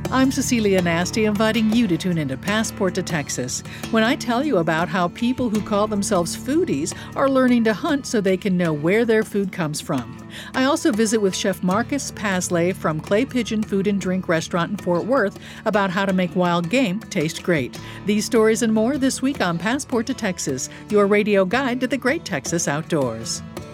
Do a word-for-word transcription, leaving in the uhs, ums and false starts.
I'm Cecilia Nasty, inviting you to tune into Passport to Texas, when I tell you about how people who call themselves foodies are learning to hunt so they can know where their food comes from. I also visit with Chef Marcus Pasley from Clay Pigeon Food and Drink Restaurant in Fort Worth about how to make wild game taste great. These stories and more this week on Passport to Texas, your radio guide to the great Texas outdoors.